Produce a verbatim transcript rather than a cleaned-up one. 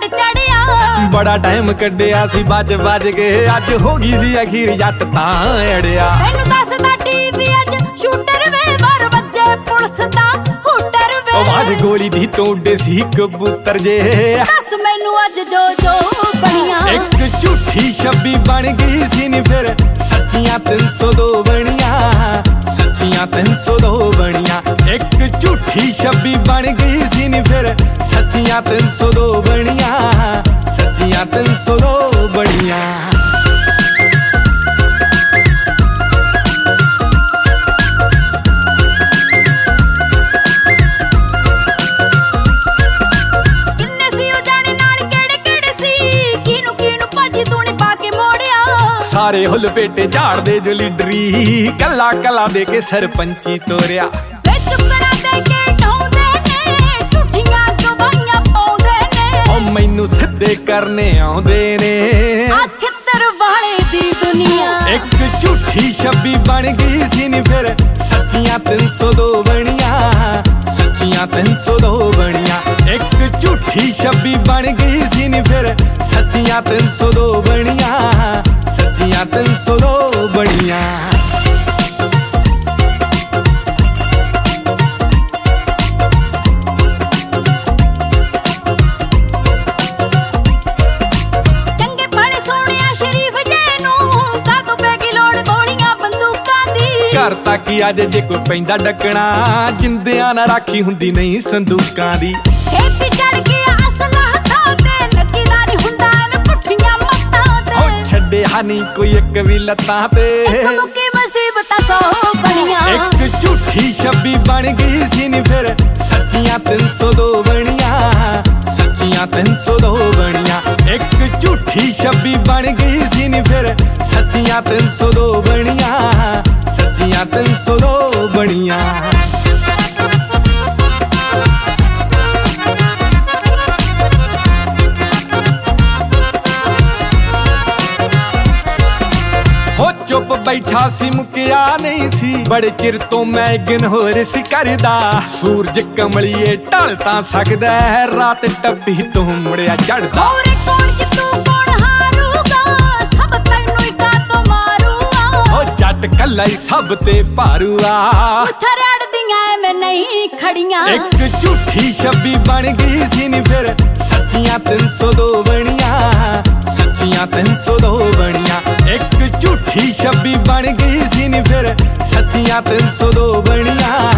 ਚੜ ਚੜਿਆ ਬੜਾ ਟਾਈਮ ਕੱਢਿਆ ਸੀ ਬਚ ਬਚ ਕੇ ਅੱਜ ਹੋ ਗਈ ਸੀ ਅਖੀਰ ਜੱਟ ਤਾਂ ਅੜਿਆ ਤੈਨੂੰ ਦੱਸਦਾ ਟੀਵੀ ਅੱਜ ਸ਼ੂਟਰ ਵੇ ਬਾਰ ਵੱਜੇ ਪੁਲਿਸ ਦਾ ਹੂਟਰ ਵੇ ਆਵਾਜ਼ ਗੋਲੀ ਦੀ ਤੋਂ ਉੱਡੇ ਸੀ ਕਬੂਤਰ ਜੇ ਦੱਸ ਮੈਨੂੰ ਅੱਜ ਜੋ ਜੋ ਬਣੀਆਂ ਇੱਕ ਝੂਠੀ ਛੱਬੀ ਬਣ ਗਈ ਸੀ ਨੀ ਫਿਰ ਸੱਚੀਆਂ ਤਿੰਨ ਸੌ ਦੋ ਬਣੀਆਂ ਸੱਚੀਆਂ ਤਿੰਨ ਸੌ ਦੋ ਬਣੀਆਂ ਇੱਕ ਝੂਠੀ ਛੱਬੀ ਬਣ ਗਈ ਸੀ ਨੀ ਫਿਰ ਸੱਚੀਆਂ ਤਿੰਨ ਸੌ ਦੋ ਬਣੀਆਂ ਸੱਚੀਆਂ ਤਿੰਨ ਸੌ ਦੋ ਬਣੀਆਂ ਸਾਰੇ ਹੁੱਲ ਪੇਟੇ ਝਾੜਦੇ ਜੋ ਲੀਡਰੀ ਕੱਲਾ ਕੱਲਾ ਦੇ ਕੇ ਸਰਪੰਚੀ ਤੋਰਿਆ ਵੇ ਚੁੱਕਣਾ ਦੇ ਕੇ ਢਾਉਂਦੇ ਨੇ ਝੂਠੀਆਂ ਗਵਾਹੀਆਂ ਪਾਉਂਦੇ ਨੇ ਉਹ ਮੈਨੂੰ ਸਿੱਧੇ ਕਰਨੇ ਆਉਂਦੇ ਨੇ ਆ ਛਿੱਤਰ ਵਾਲੇ ਦੀ ਦੁਨੀਆ ਇੱਕ ਝੂਠੀ ਛੱਬੀ ਬਣ ਗਈ ਸੀ ਨੀ ਫਿਰ ਸੱਚੀਆਂ ਤਿੰਨ ਸੌ ਦੋ ਬਣੀਆਂ ਸੱਚੀਆਂ ਤਿੰਨ ਸੌ ਦੋ ਬਣੀਆਂ ਇੱਕ ਝੂਠੀ ਛੱਬੀ ਬਣ ਗਈ ਸੀ ਨੀ ਫਿਰ ਸੱਚੀਆਂ ਤਿੰਨ ਸੌ ਦੋ ਬਣੀਆਂ ਸੱਚੀਆਂ ਤਿੰਨ ਸੌ ਦੋ ਬਣੀਆਂ ਚੰਗੇ ਭਲੇ ਸੋਹਣਿਆ ਸ਼ਰੀਫ ਜੇ ਨੂੰ ਕਾਦੋਂ ਪੈ ਗਈ ਲੋੜ ਗੋਲੀਆਂ ਬੰਦੂਕਾਂ ਦੀ ਘਰ ਤੱਕ ਹੀ ਅੱਜ ਜੇ ਕੋਈ ਪੈਂਦਾ ਡੱਕਣਾ ਜਿੰਦਿਆਂ ਨਾ ਰਾਖੀ ਹੁੰਦੀ ਨਹੀਂ ਸੰਦੂਕਾਂ ਦੀ ਛੇਤੀ ਚੜ ਗਿਆ ਅਸਲਾ ਹੱਥਾਂ ਤੇ ਲੱਗੀਦਾ ਨਹੀਂ ਹੁੰਦਾ ਐਵੇਂ ਪੁੱਠੀਆਂ ਮੱਤਾਂ ਤੇ ਹੋ ਛੱਡਿਆ ਨਹੀਂ ਕੋਈ ਇੱਕ ਵੀ ਲੱਤਾਂ ਤੇ ਇੱਕ ਮੁੱਕੀ ਮੁਸੀਬਤਾਂ ਸੌ ਬਣੀਆਂ ਇੱਕ ਝੂਠੀ ਛੱਬੀ ਬਣ ਗਈ ਸੀ ਨੀ ਫਿਰ ਸੱਚੀਆਂ ਤਿੰਨ ਸੌ ਦੋ ਬਣੀਆਂ ਸੱਚੀਆਂ ਤਿੰਨ ਸੌ ਦੋ ਬਣੀਆਂ ਇੱਕ ਝੂਠੀ ਛੱਬੀ ਬਣ ਗਈ ਸੀ ਨੀ ਫਿਰ ਸੱਚੀਆਂ ਤਿੰਨ ਸੌ ਦੋ ਬਣੀਆਂ ਸੱਚੀਆਂ ਤਿੰਨ ਸੌ ਦੋ ਬਣੀਆਂ ਚੁੱਪ ਬੈਠਾ ਸੀ ਮੁਕਿਆ ਨਹੀਂ ਸੀ ਬੜੇ ਚਿਰ ਤੋਂ ਮੈਂ ਇਗਨੋਰ ਸੀ ਕਰਦਾ ਸੂਰਜ ਕਮਲੀਏ ਢਲ ਤਾਂ ਸਕਦਾ ਰਾਤ ਟੱਪੀ ਤੋਂ ਮੁੜਿਆ ਚੜਦਾ ਹੋਰੇ ਕੌਣ ਜਿੱਤੂ ਕੌਣ ਹਾਰੂਗਾ ਸਭ ਤੈਨੂੰ ਹੀ ਕਾਤੋਂ ਮਾਰੂਗਾ ਉਹ ਜੱਟ ਕੱਲਾ ਹੀ ਸਭ ਤੇ ਭਾਰੂਆ ਛੜੜਦੀਆਂ ਐਵੇਂ ਨਹੀਂ ਖੜੀਆਂ ਇੱਕ ਝੂਠੀ ਛੱਬੀ ਬਣ ਗਈ ਸੀ ਨੀ ਫਿਰ ਸੱਚੀਆਂ ਤਿੰਨ ਸੌ ਦੋ ਬਣੀਆਂ ਸੱਚੀਆਂ ਤਿੰਨ ਸੌ ਦੋ ਬਣੀਆਂ ਇੱਕ ਝੂਠੀ ਛੱਬੀ ਬਣ ਗਈ ਸੀ ਨੀ ਫਿਰ ਸੱਚੀਆਂ ਤਿੰਨ ਸੌ ਦੋ ਬਣੀਆਂ